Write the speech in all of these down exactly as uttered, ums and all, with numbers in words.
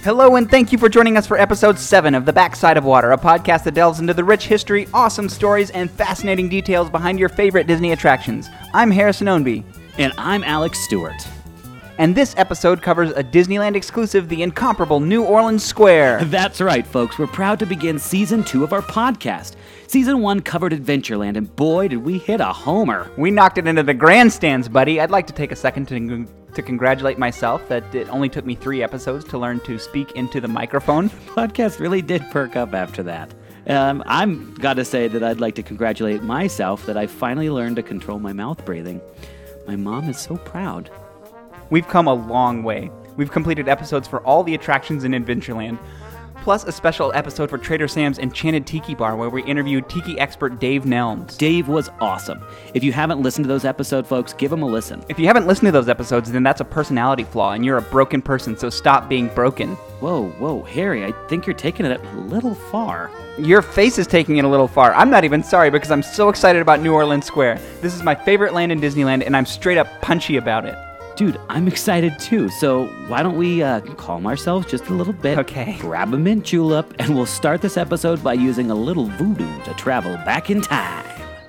Hello and thank you for joining us for episode seven of The Backside of Water, a podcast that delves into the rich history, awesome stories, and fascinating details behind your favorite Disney attractions. I'm Harrison Ownby. And I'm Alex Stewart. And this episode covers a Disneyland exclusive, the incomparable New Orleans Square. That's right, folks. We're proud to begin season two of our podcast. Season one covered Adventureland, and boy, did we hit a homer. We knocked it into the grandstands, buddy. I'd like to take a second to, to congratulate myself that it only took me three episodes to learn to speak into the microphone. Podcast really did perk up after that. Um, I'm got to say that I'd like to congratulate myself that I finally learned to control my mouth breathing. My mom is so proud. We've come a long way. We've completed episodes for all the attractions in Adventureland, plus a special episode for Trader Sam's Enchanted Tiki Bar where we interviewed tiki expert Dave Nelms. Dave was awesome. If you haven't listened to those episodes, folks, give them a listen. If you haven't listened to those episodes, then that's a personality flaw and you're a broken person, so stop being broken. Whoa, whoa, Harry, I think you're taking it a little far. Your face is taking it a little far. I'm not even sorry because I'm so excited about New Orleans Square. This is my favorite land in Disneyland and I'm straight up punchy about it. Dude, I'm excited too, so why don't we uh, calm ourselves just a little bit, okay. Grab a mint julep, and we'll start this episode by using a little voodoo to travel back in time.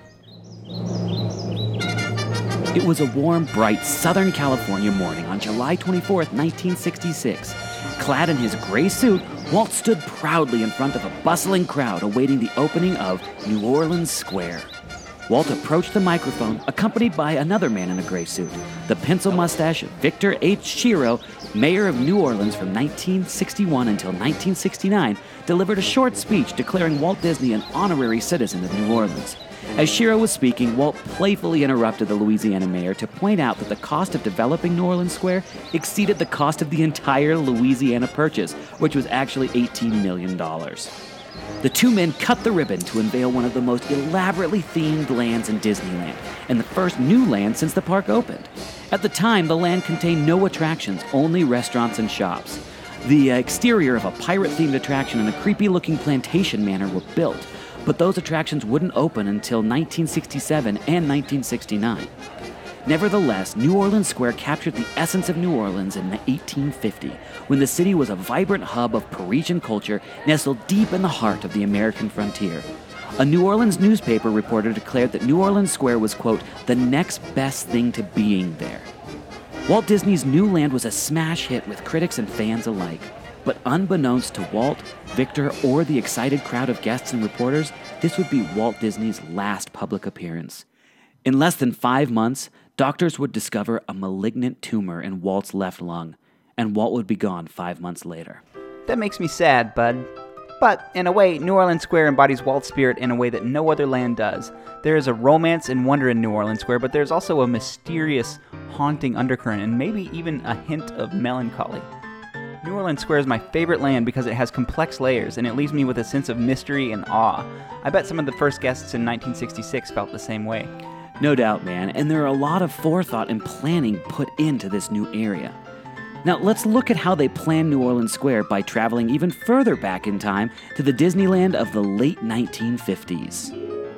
It was a warm, bright Southern California morning on July twenty-fourth, nineteen sixty-six. Clad in his gray suit, Walt stood proudly in front of a bustling crowd awaiting the opening of New Orleans Square. Walt approached the microphone, accompanied by another man in a gray suit. The pencil-mustache Victor H. Shiro, mayor of New Orleans from nineteen sixty-one until nineteen sixty-nine, delivered a short speech declaring Walt Disney an honorary citizen of New Orleans. As Shiro was speaking, Walt playfully interrupted the Louisiana mayor to point out that the cost of developing New Orleans Square exceeded the cost of the entire Louisiana Purchase, which was actually eighteen million dollars. The two men cut the ribbon to unveil one of the most elaborately themed lands in Disneyland, and the first new land since the park opened. At the time, the land contained no attractions, only restaurants and shops. The uh, exterior of a pirate-themed attraction and a creepy-looking plantation manor were built, but those attractions wouldn't open until nineteen sixty-seven and nineteen sixty-nine. Nevertheless, New Orleans Square captured the essence of New Orleans in eighteen fifty, when the city was a vibrant hub of Parisian culture nestled deep in the heart of the American frontier. A New Orleans newspaper reporter declared that New Orleans Square was, quote, the next best thing to being there. Walt Disney's new land was a smash hit with critics and fans alike. But unbeknownst to Walt, Victor, or the excited crowd of guests and reporters, this would be Walt Disney's last public appearance. In less than five months, doctors would discover a malignant tumor in Walt's left lung, and Walt would be gone five months later. That makes me sad, bud. But, in a way, New Orleans Square embodies Walt's spirit in a way that no other land does. There is a romance and wonder in New Orleans Square, but there's also a mysterious, haunting undercurrent, and maybe even a hint of melancholy. New Orleans Square is my favorite land because it has complex layers, and it leaves me with a sense of mystery and awe. I bet some of the first guests in nineteen sixty-six felt the same way. No doubt, man, and there are a lot of forethought and planning put into this new area. Now, let's look at how they planned New Orleans Square by traveling even further back in time to the Disneyland of the late nineteen fifties.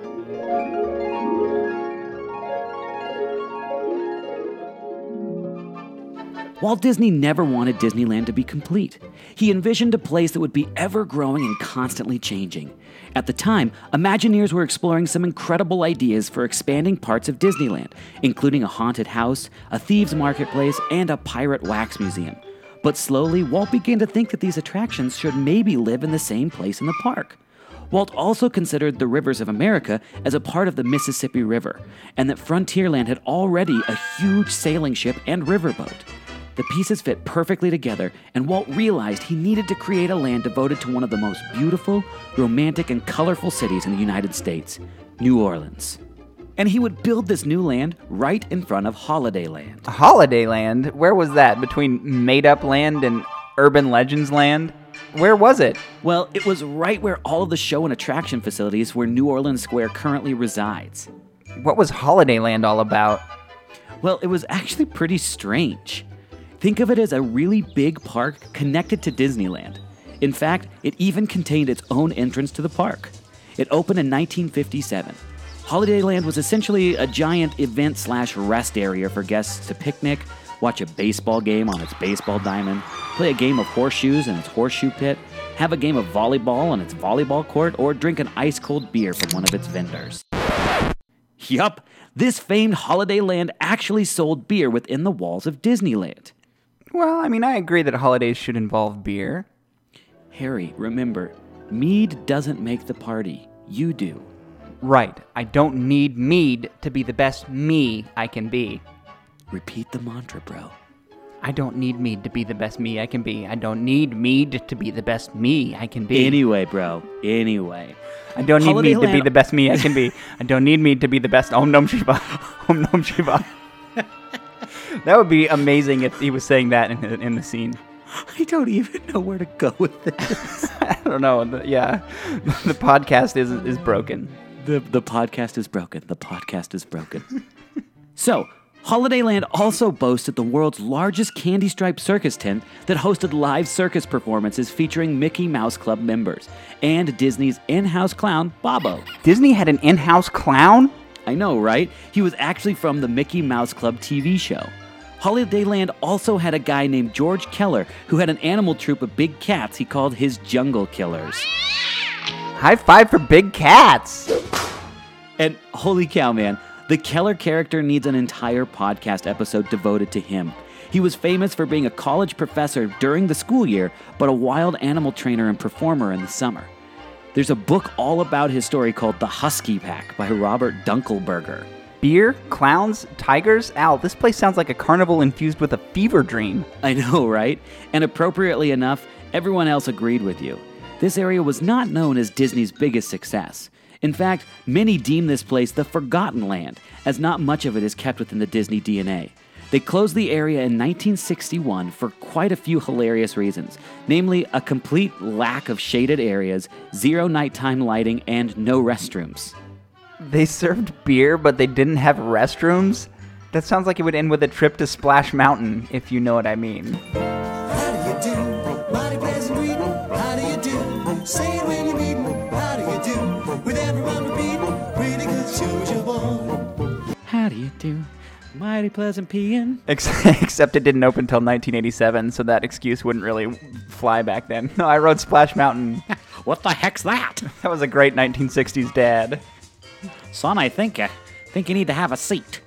Walt Disney never wanted Disneyland to be complete. He envisioned a place that would be ever-growing and constantly changing. At the time, Imagineers were exploring some incredible ideas for expanding parts of Disneyland, including a haunted house, a thieves' marketplace, and a pirate wax museum. But slowly, Walt began to think that these attractions should maybe live in the same place in the park. Walt also considered the rivers of America as a part of the Mississippi River, and that Frontierland had already a huge sailing ship and riverboat. The pieces fit perfectly together, and Walt realized he needed to create a land devoted to one of the most beautiful, romantic, and colorful cities in the United States, New Orleans. And he would build this new land right in front of Holidayland. Holidayland? Where was that? Between made-up land and urban legends land? Where was it? Well, it was right where all of the show and attraction facilities where New Orleans Square currently resides. What was Holidayland all about? Well, it was actually pretty strange. Think of it as a really big park connected to Disneyland. In fact, it even contained its own entrance to the park. It opened in nineteen fifty-seven. Holidayland was essentially a giant event slash rest area for guests to picnic, watch a baseball game on its baseball diamond, play a game of horseshoes in its horseshoe pit, have a game of volleyball on its volleyball court, or drink an ice-cold beer from one of its vendors. Yup, this famed Holiday Land actually sold beer within the walls of Disneyland. Well, I mean, I agree that holidays should involve beer. Harry, remember, mead doesn't make the party. You do. Right. I don't need mead to be the best me I can be. Repeat the mantra, bro. I don't need mead to be the best me I can be. I don't need mead to be the best me I can be. Anyway, bro. Anyway. I don't need Holiday mead to Land- be the best me I can be. I don't need mead to be the best Om Nom Shiva. Om Nom Shiva. That would be amazing if he was saying that in, in the scene. I don't even know where to go with this. I don't know. The, yeah. The podcast is is broken. The, the podcast is broken. The podcast is broken. So, Holiday Land also boasted the world's largest candy-striped circus tent that hosted live circus performances featuring Mickey Mouse Club members and Disney's in-house clown, Bobo. Disney had an in-house clown? I know, right? He was actually from the Mickey Mouse Club T V show. Holiday Land also had a guy named George Keller who had an animal troupe of big cats he called his Jungle Killers. High five for big cats! And holy cow, man, the Keller character needs an entire podcast episode devoted to him. He was famous for being a college professor during the school year, but a wild animal trainer and performer in the summer. There's a book all about his story called The Husky Pack by Robert Dunkelberger. Beer, clowns, tigers? Al, this place sounds like a carnival infused with a fever dream. I know, right? And appropriately enough, everyone else agreed with you. This area was not known as Disney's biggest success. In fact, many deem this place the Forgotten Land, as not much of it is kept within the Disney D N A. They closed the area in nineteen sixty-one for quite a few hilarious reasons, namely a complete lack of shaded areas, zero nighttime lighting, and no restrooms. They served beer, but they didn't have restrooms? That sounds like it would end with a trip to Splash Mountain, if you know what I mean. How do you do? Mighty pleasant greeting. How do you do? Say it when you meet me. How do you do? With everyone repeating, pretty good shows you want. How do you do? Mighty pleasant peeing. Ex- Except it didn't open until nineteen eighty-seven, so that excuse wouldn't really fly back then. No, I rode Splash Mountain. What the heck's that? That was a great nineteen sixties dad. Son, I think, uh, think you need to have a seat.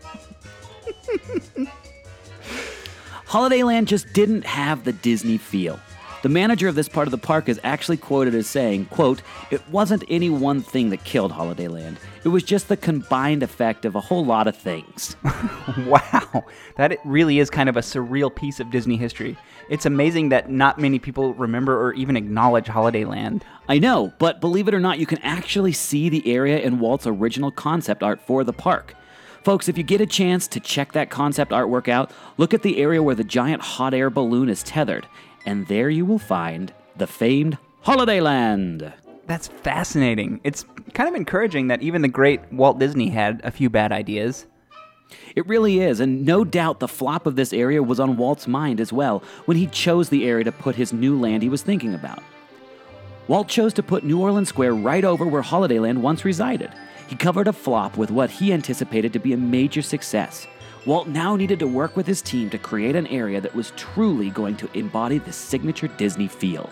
Holiday Land just didn't have the Disney feel. The manager of this part of the park is actually quoted as saying, quote, "It wasn't any one thing that killed Holiday Land. It was just the combined effect of a whole lot of things." Wow, that it really is kind of a surreal piece of Disney history. It's amazing that not many people remember or even acknowledge Holiday Land. I know, but believe it or not, you can actually see the area in Walt's original concept art for the park. Folks, if you get a chance to check that concept artwork out, look at the area where the giant hot air balloon is tethered, and there you will find the famed Holiday Land. That's fascinating. It's kind of encouraging that even the great Walt Disney had a few bad ideas. It really is, and no doubt the flop of this area was on Walt's mind as well when he chose the area to put his new land he was thinking about. Walt chose to put New Orleans Square right over where Holiday Land once resided. He covered a flop with what he anticipated to be a major success. Walt now needed to work with his team to create an area that was truly going to embody the signature Disney feel.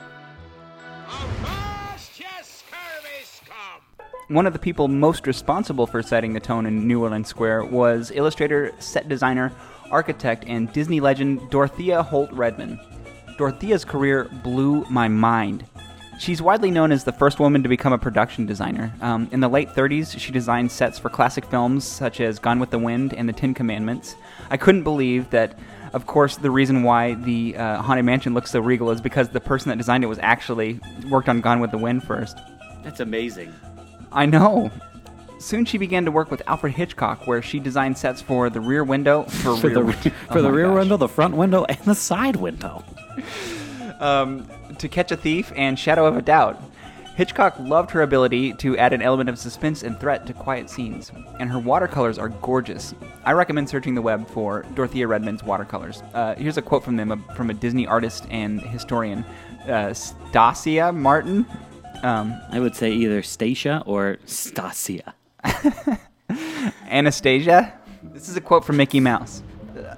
One of the people most responsible for setting the tone in New Orleans Square was illustrator, set designer, architect, and Disney legend Dorothea Holt Redman. Dorothea's career blew my mind. She's widely known as the first woman to become a production designer. Um, in the late thirties, she designed sets for classic films such as Gone with the Wind and The Ten Commandments. I couldn't believe that, of course, the reason why the uh, Haunted Mansion looks so regal is because the person that designed it was actually worked on Gone with the Wind first. That's amazing. I know. Soon she began to work with Alfred Hitchcock, where she designed sets for the rear window, for, For rear, the, win- for Oh the my rear gosh. window, the front window, and the side window. um, To Catch a Thief and Shadow of a Doubt. Hitchcock loved her ability to add an element of suspense and threat to quiet scenes, and her watercolors are gorgeous. I recommend searching the web for Dorothea Redman's watercolors. Uh, here's a quote from them, uh, from a Disney artist and historian, uh, Stasia Martin. Um, I would say either Stacia or Stasia. Anastasia. This is a quote from Mickey Mouse.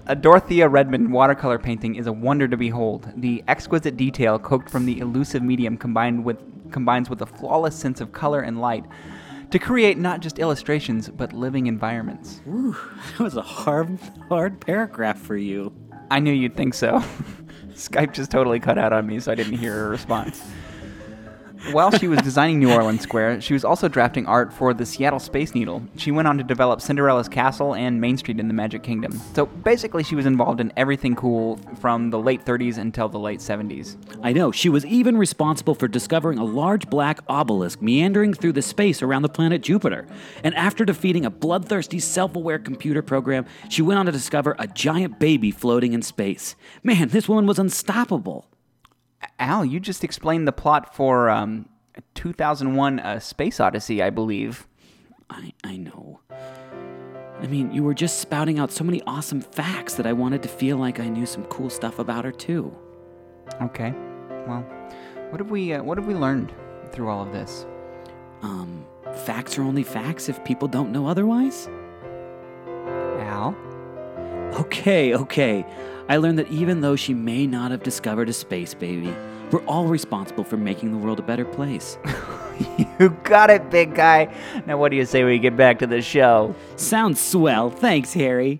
A Dorothea Redmond watercolor painting is a wonder to behold. The exquisite detail coaxed from the elusive medium combined with combines with a flawless sense of color and light to create not just illustrations, but living environments. Ooh, that was a hard, hard paragraph for you. I knew you'd think so. Skype just totally cut out on me, so I didn't hear her response. While she was designing New Orleans Square, she was also drafting art for the Seattle Space Needle. She went on to develop Cinderella's Castle and Main Street in the Magic Kingdom. So basically, she was involved in everything cool from the late thirties until the late seventies. I know. She was even responsible for discovering a large black obelisk meandering through the space around the planet Jupiter. And after defeating a bloodthirsty, self-aware computer program, she went on to discover a giant baby floating in space. Man, this woman was unstoppable. Al, you just explained the plot for um, two thousand one A Space Odyssey, I believe. I, I know. I mean, you were just spouting out so many awesome facts that I wanted to feel like I knew some cool stuff about her, too. Okay. Well, what have we uh, what have we learned through all of this? Um, facts are only facts if people don't know otherwise? Al? Okay, okay. I learned that even though she may not have discovered a space baby, we're all responsible for making the world a better place. You got it, big guy. Now what do you say we get back to the show? Sounds swell. Thanks, Harry.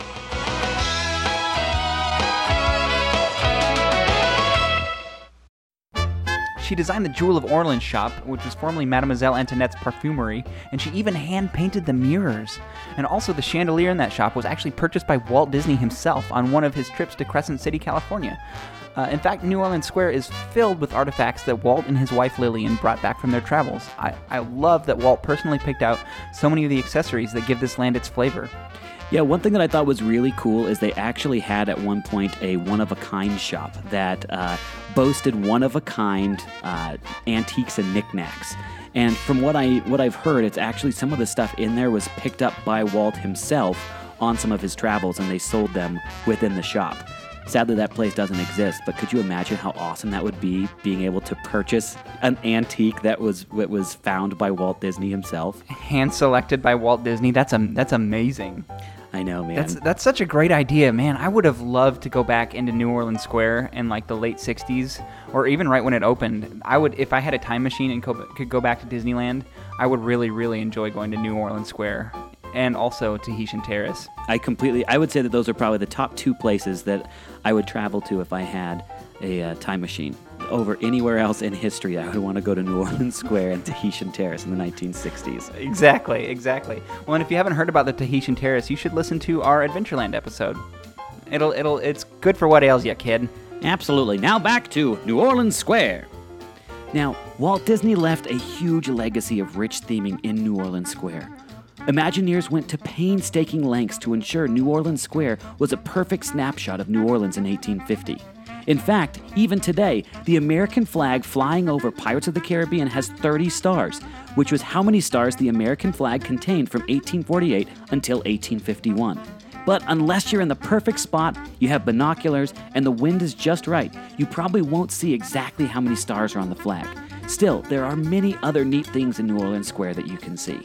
She designed the Jewel of Orleans shop, which was formerly Mademoiselle Antoinette's Parfumerie, and she even hand-painted the mirrors. And also the chandelier in that shop was actually purchased by Walt Disney himself on one of his trips to Crescent City, California. Uh, in fact, New Orleans Square is filled with artifacts that Walt and his wife Lillian brought back from their travels. I, I love that Walt personally picked out so many of the accessories that give this land its flavor. Yeah, one thing that I thought was really cool is they actually had at one point a one-of-a-kind shop that uh, boasted one-of-a-kind uh, antiques and knickknacks. And from what, I, what I've heard, it's actually some of the stuff in there was picked up by Walt himself on some of his travels, and they sold them within the shop. Sadly, that place doesn't exist, but could you imagine how awesome that would be, being able to purchase an antique that was that was found by Walt Disney himself? Hand-selected by Walt Disney. That's um, that's amazing. I know, man. That's that's such a great idea, man. I would have loved to go back into New Orleans Square in like the late sixties, or even right when it opened. I would, if I had a time machine and co- could go back to Disneyland, I would really, really enjoy going to New Orleans Square and also Tahitian Terrace. I completely, I would say that those are probably the top two places that I would travel to if I had a uh, time machine. Over anywhere else in history, I would want to go to New Orleans Square and Tahitian Terrace in the nineteen sixties. Exactly, exactly. Well, and if you haven't heard about the Tahitian Terrace, you should listen to our Adventureland episode. It'll, it'll, it's good for what ails you, kid. Absolutely. Now back to New Orleans Square. Now, Walt Disney left a huge legacy of rich theming in New Orleans Square. Imagineers went to painstaking lengths to ensure New Orleans Square was a perfect snapshot of New Orleans in eighteen fifty. In fact, even today, the American flag flying over Pirates of the Caribbean has thirty stars, which was how many stars the American flag contained from eighteen forty-eight until eighteen fifty-one. But unless you're in the perfect spot, you have binoculars, and the wind is just right, you probably won't see exactly how many stars are on the flag. Still, there are many other neat things in New Orleans Square that you can see.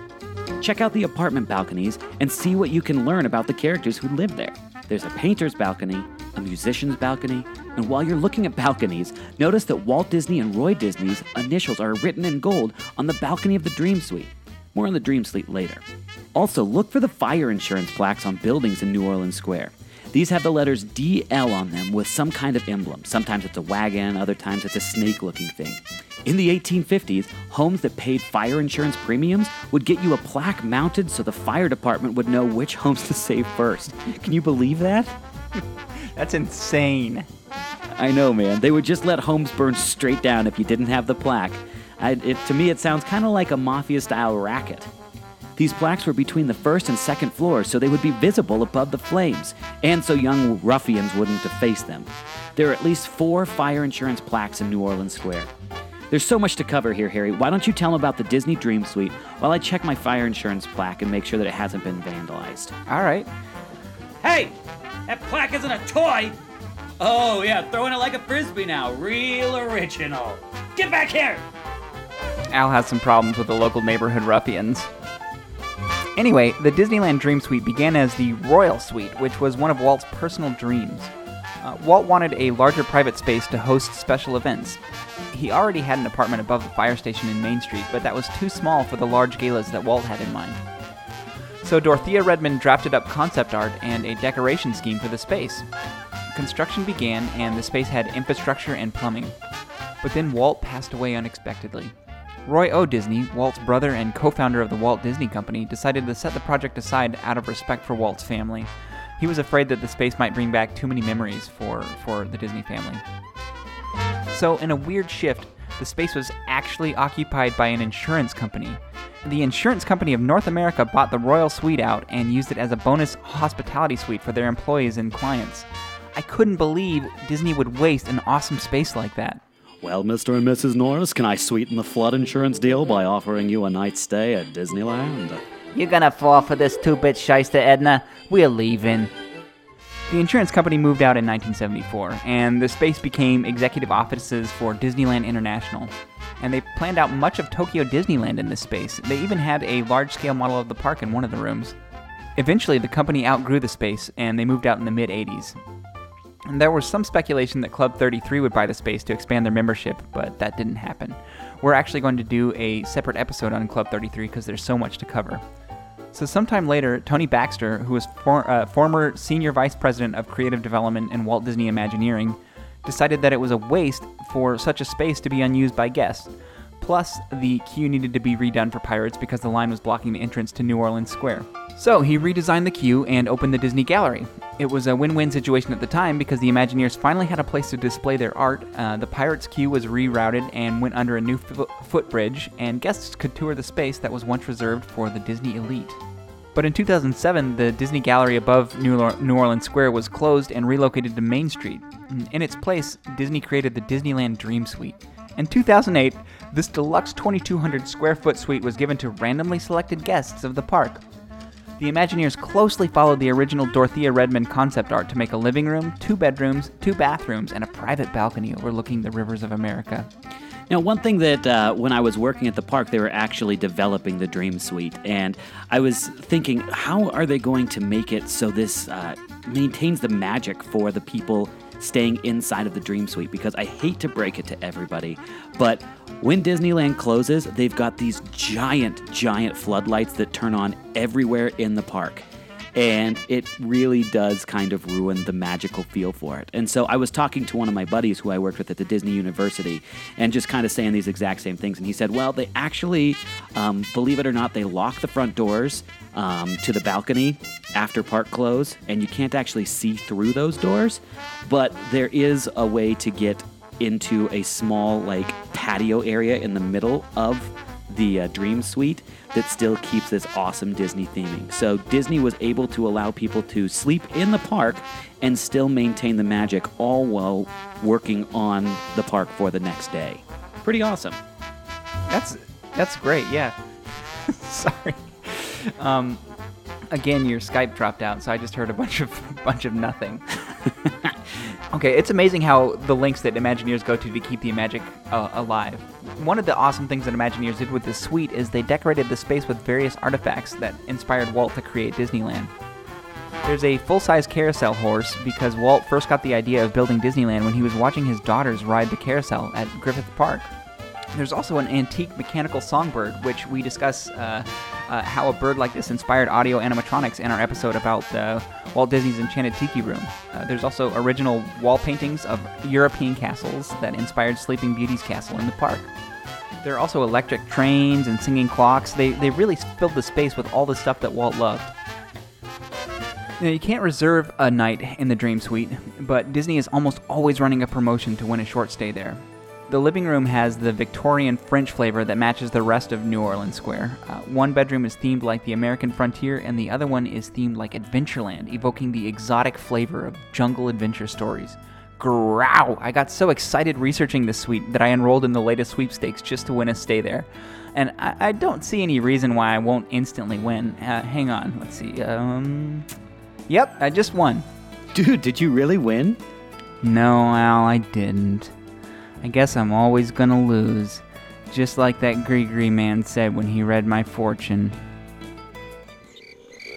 Check out the apartment balconies and see what you can learn about the characters who live there. There's a painter's balcony, a musician's balcony, and while you're looking at balconies, notice that Walt Disney and Roy Disney's initials are written in gold on the balcony of the Dream Suite. More on the Dream Suite later. Also, look for the fire insurance plaques on buildings in New Orleans Square. These have the letters D L on them with some kind of emblem. Sometimes it's a wagon, other times it's a snake-looking thing. In the eighteen fifties, homes that paid fire insurance premiums would get you a plaque mounted so the fire department would know which homes to save first. Can you believe that? That's insane. I know, man. They would just let homes burn straight down if you didn't have the plaque. I, it, to me, it sounds kind of like a mafia-style racket. These plaques were between the first and second floors, so they would be visible above the flames, and so young ruffians wouldn't deface them. There are at least four fire insurance plaques in New Orleans Square. There's so much to cover here, Harry. Why don't you tell them about the Disney Dream Suite while I check my fire insurance plaque and make sure that it hasn't been vandalized? All right. Hey! That plaque isn't a toy! Oh, yeah, throwing it like a frisbee now. Real original. Get back here! Al has some problems with the local neighborhood ruffians. Anyway, the Disneyland Dream Suite began as the Royal Suite, which was one of Walt's personal dreams. Uh, Walt wanted a larger private space to host special events. He already had an apartment above the fire station in Main Street, but that was too small for the large galas that Walt had in mind. So Dorothea Redmond drafted up concept art and a decoration scheme for the space. Construction began, and the space had infrastructure and plumbing. But then Walt passed away unexpectedly. Roy O. Disney, Walt's brother and co-founder of the Walt Disney Company, decided to set the project aside out of respect for Walt's family. He was afraid that the space might bring back too many memories for, for the Disney family. So, in a weird shift, the space was actually occupied by an insurance company. The Insurance Company of North America bought the Royal Suite out and used it as a bonus hospitality suite for their employees and clients. I couldn't believe Disney would waste an awesome space like that. Well, Mister and Missus Norris, can I sweeten the flood insurance deal by offering you a night's stay at Disneyland? You're gonna fall for this two-bit shyster, Edna. We're leaving. The insurance company moved out in nineteen seventy-four, and the space became executive offices for Disneyland International. And they planned out much of Tokyo Disneyland in this space. They even had a large-scale model of the park in one of the rooms. Eventually, the company outgrew the space, and they moved out in the mid-eighties. And there was some speculation that Club thirty-three would buy the space to expand their membership, but that didn't happen. We're actually going to do a separate episode on Club thirty-three because there's so much to cover. So sometime later, Tony Baxter, who was for, uh, former senior vice president of creative development in Walt Disney Imagineering, decided that it was a waste for such a space to be unused by guests. Plus, the queue needed to be redone for Pirates because the line was blocking the entrance to New Orleans Square. So he redesigned the queue and opened the Disney Gallery. It was a win-win situation at the time because the Imagineers finally had a place to display their art. Uh, the Pirates queue was rerouted and went under a new fo- footbridge, and guests could tour the space that was once reserved for the Disney elite. But in two thousand seven, the Disney Gallery above New Orleans Square was closed and relocated to Main Street. In its place, Disney created the Disneyland Dream Suite. In two thousand eight, this deluxe twenty-two hundred square foot suite was given to randomly selected guests of the park. The Imagineers closely followed the original Dorothea Redmond concept art to make a living room, two bedrooms, two bathrooms, and a private balcony overlooking the rivers of America. Now, one thing that uh, when I was working at the park, they were actually developing the Dream Suite, and I was thinking, how are they going to make it so this uh, maintains the magic for the people staying inside of the Dream Suite? Because I hate to break it to everybody, but when Disneyland closes, they've got these giant, giant floodlights that turn on everywhere in the park. And it really does kind of ruin the magical feel for it. And so I was talking to one of my buddies who I worked with at the Disney University and just kind of saying these exact same things. And he said, well, they actually, um, believe it or not, they lock the front doors um, to the balcony after park close, and you can't actually see through those doors. But there is a way to get into a small, like, patio area in the middle of the uh, Dream Suite that still keeps this awesome Disney theming. So Disney was able to allow people to sleep in the park and still maintain the magic, all while working on the park for the next day. Pretty awesome. That's that's great, yeah. Sorry. Um, again, your Skype dropped out, so I just heard a bunch of bunch of nothing. Okay, it's amazing how the lengths that Imagineers go to to keep the magic uh, alive. One of the awesome things that Imagineers did with this suite is they decorated the space with various artifacts that inspired Walt to create Disneyland. There's a full-size carousel horse because Walt first got the idea of building Disneyland when he was watching his daughters ride the carousel at Griffith Park. There's also an antique mechanical songbird, which we discuss uh, uh, how a bird like this inspired audio animatronics in our episode about uh, Walt Disney's Enchanted Tiki Room. Uh, there's also original wall paintings of European castles that inspired Sleeping Beauty's castle in the park. There are also electric trains and singing clocks. They, they really filled the space with all the stuff that Walt loved. Now, you can't reserve a night in the Dream Suite, but Disney is almost always running a promotion to win a short stay there. The living room has the Victorian French flavor that matches the rest of New Orleans Square. Uh, one bedroom is themed like the American frontier, and the other one is themed like Adventureland, evoking the exotic flavor of jungle adventure stories. Grow! I got so excited researching this suite that I enrolled in the latest sweepstakes just to win a stay there. And I, I don't see any reason why I won't instantly win. Uh, hang on, let's see. Um, yep, I just won. Dude, did you really win? No, Al, I didn't. I guess I'm always gonna lose, just like that Gree-Gree man said when he read my fortune.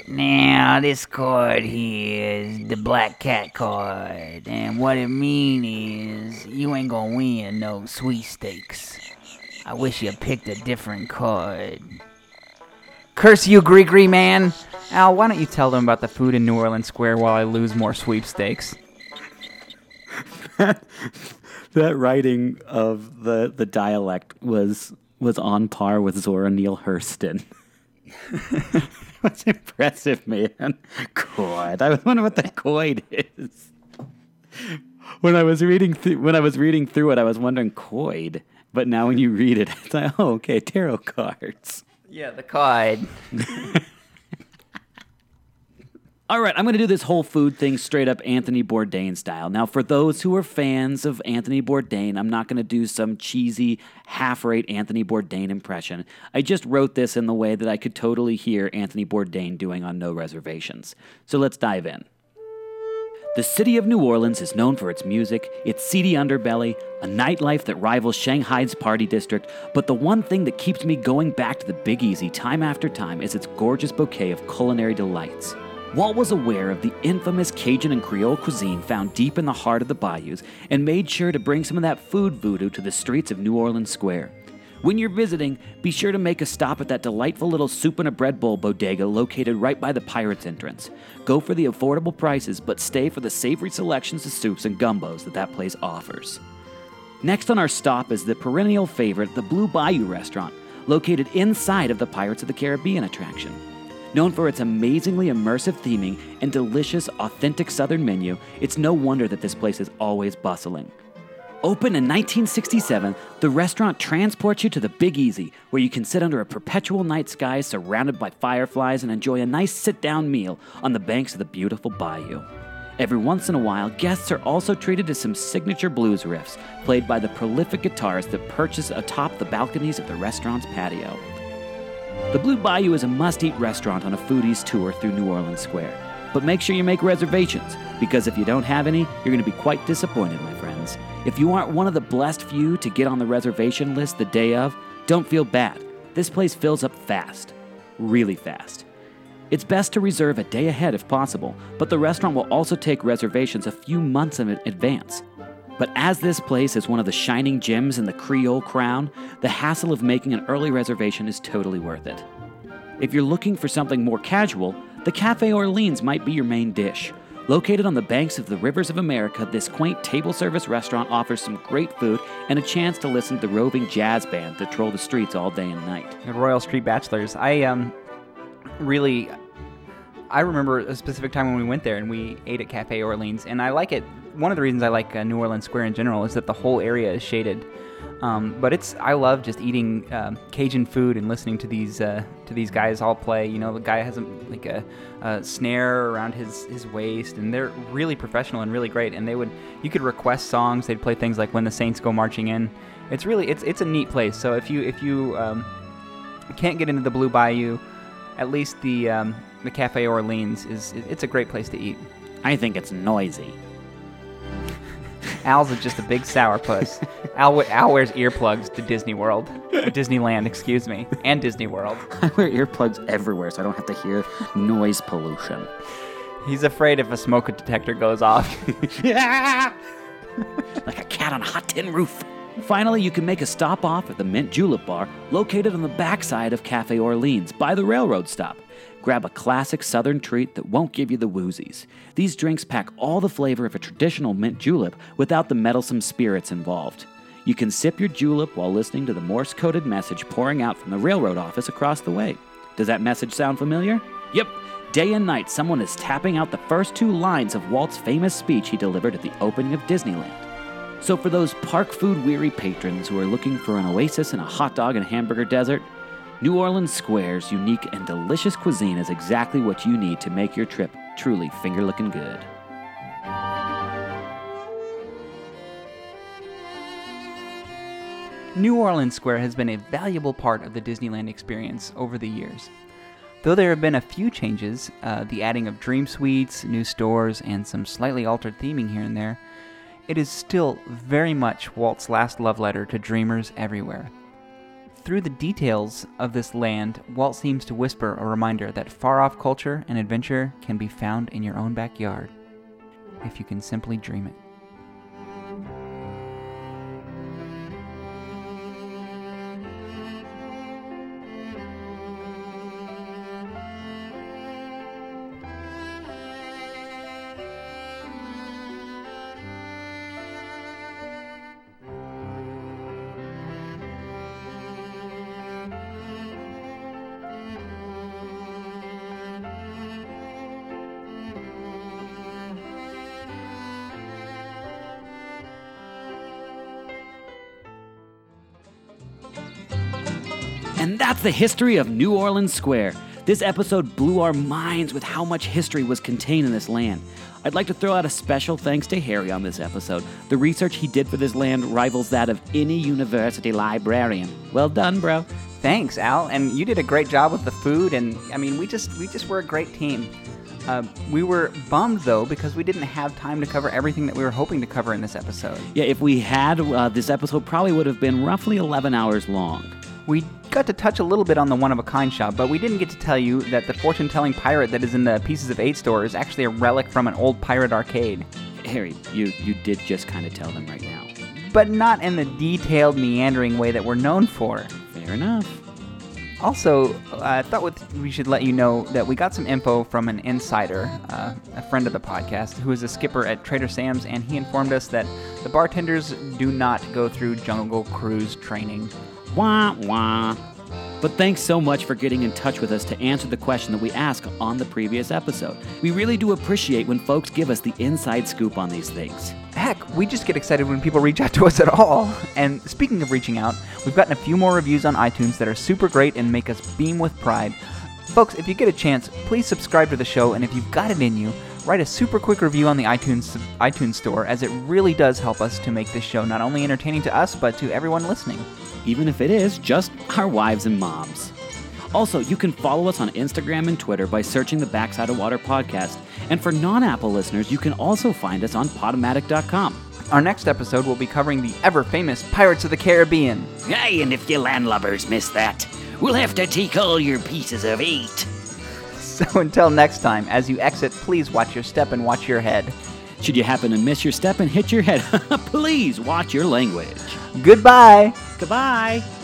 Now, this card here is the Black Cat card, and what it mean is you ain't gonna win no sweepstakes. I wish you picked a different card. Curse you, Gree man! Al, why don't you tell them about the food in New Orleans Square while I lose more sweepstakes? That writing of the, the dialect was was on par with Zora Neale Hurston. That's impressive, man. Coid. I was wondering what the coid is. When I was reading through when I was reading through it, I was wondering coid. But now when you read it, it's like, oh, okay, tarot cards. Yeah, the card. All right, I'm going to do this whole food thing straight up Anthony Bourdain style. Now, for those who are fans of Anthony Bourdain, I'm not going to do some cheesy, half-rate Anthony Bourdain impression. I just wrote this in the way that I could totally hear Anthony Bourdain doing on No Reservations. So let's dive in. The city of New Orleans is known for its music, its seedy underbelly, a nightlife that rivals Shanghai's party district, but the one thing that keeps me going back to the Big Easy time after time is its gorgeous bouquet of culinary delights. Walt was aware of the infamous Cajun and Creole cuisine found deep in the heart of the bayous and made sure to bring some of that food voodoo to the streets of New Orleans Square. When you're visiting, be sure to make a stop at that delightful little soup and a bread bowl bodega located right by the Pirates entrance. Go for the affordable prices, but stay for the savory selections of soups and gumbos that that place offers. Next on our stop is the perennial favorite, the Blue Bayou restaurant, located inside of the Pirates of the Caribbean attraction. Known for its amazingly immersive theming and delicious, authentic Southern menu, it's no wonder that this place is always bustling. Opened in nineteen sixty-seven, the restaurant transports you to the Big Easy, where you can sit under a perpetual night sky surrounded by fireflies and enjoy a nice sit-down meal on the banks of the beautiful bayou. Every once in a while, guests are also treated to some signature blues riffs, played by the prolific guitars that perches atop the balconies of the restaurant's patio. The Blue Bayou is a must-eat restaurant on a foodie's tour through New Orleans Square. But make sure you make reservations, because if you don't have any, you're going to be quite disappointed, my friends. If you aren't one of the blessed few to get on the reservation list the day of, don't feel bad. This place fills up fast. Really fast. It's best to reserve a day ahead if possible, but the restaurant will also take reservations a few months in advance. But as this place is one of the shining gems in the Creole crown, the hassle of making an early reservation is totally worth it. If you're looking for something more casual, the Café Orleans might be your main dish. Located on the banks of the rivers of America, this quaint table service restaurant offers some great food and a chance to listen to the roving jazz band that troll the streets all day and night. The Royal Street Bachelors. I um really, I remember a specific time when we went there and we ate at Café Orleans, and I like it. One of the reasons I like uh, New Orleans Square in general is that the whole area is shaded. Um, but it's I love just eating um, Cajun food and listening to these uh, to these guys all play. You know, the guy has a, like a, a snare around his, his waist, and they're really professional and really great. And they would you could request songs. They'd play things like "When the Saints Go Marching In." It's really it's it's a neat place. So if you if you um, can't get into the Blue Bayou, at least the um, the Café Orleans is it's a great place to eat. I think it's noisy. Al's just a big sourpuss. Al, Al wears earplugs to Disney World. Or Disneyland, excuse me. And Disney World. I wear earplugs everywhere so I don't have to hear noise pollution. He's afraid if a smoke detector goes off. Like a cat on a hot tin roof. Finally, you can make a stop off at the Mint Julep Bar, located on the backside of Café Orleans, by the railroad stop. Grab a classic southern treat that won't give you the woozies. These drinks pack all the flavor of a traditional mint julep without the meddlesome spirits involved. You can sip your julep while listening to the Morse-coded message pouring out from the railroad office across the way. Does that message sound familiar? Yep. Day and night, someone is tapping out the first two lines of Walt's famous speech he delivered at the opening of Disneyland. So for those park food-weary patrons who are looking for an oasis in a hot dog and hamburger desert, New Orleans Square's unique and delicious cuisine is exactly what you need to make your trip truly finger-licking good. New Orleans Square has been a valuable part of the Disneyland experience over the years. Though there have been a few changes, uh, the adding of dream suites, new stores, and some slightly altered theming here and there, it is still very much Walt's last love letter to dreamers everywhere. through the details of this land, Walt seems to whisper a reminder that far-off culture and adventure can be found in your own backyard, if you can simply dream it. And that's the history of New Orleans Square. This episode blew our minds with how much history was contained in this land. I'd like to throw out a special thanks to Harry on this episode. The research he did for this land rivals that of any university librarian. Well done, bro. Thanks, Al, and you did a great job with the food, and I mean, we just we just were a great team. Uh, we were bummed, though, because we didn't have time to cover everything that we were hoping to cover in this episode. Yeah, if we had, uh, this episode probably would have been roughly eleven hours long. We got to touch a little bit on the one-of-a-kind shop, but we didn't get to tell you that the fortune-telling pirate that is in the Pieces of Eight store is actually a relic from an old pirate arcade. Harry, you, you did just kind of tell them right now. But not in the detailed, meandering way that we're known for. Fair enough. Also, uh, I thought we should let you know that we got some info from an insider, uh, a friend of the podcast, who is a skipper at Trader Sam's, and he informed us that the bartenders do not go through Jungle Cruise training. Wah, wah. But thanks so much for getting in touch with us to answer the question that we asked on the previous episode. We really do appreciate when folks give us the inside scoop on these things. Heck, we just get excited when people reach out to us at all. And speaking of reaching out, we've gotten a few more reviews on iTunes that are super great and make us beam with pride. Folks, if you get a chance, please subscribe to the show, and if you've got it in you, write a super quick review on the iTunes iTunes store, as it really does help us to make this show not only entertaining to us, but to everyone listening. Even if it is just our wives and moms. Also, you can follow us on Instagram and Twitter by searching the Backside of Water podcast. And for non-Apple listeners, you can also find us on Podomatic dot com. Our next episode will be covering the ever-famous Pirates of the Caribbean. Aye, and if you landlubbers miss that, we'll have to take all your pieces of eight. So until next time, as you exit, please watch your step and watch your head. Should you happen to miss your step and hit your head, please watch your language. Goodbye. Goodbye.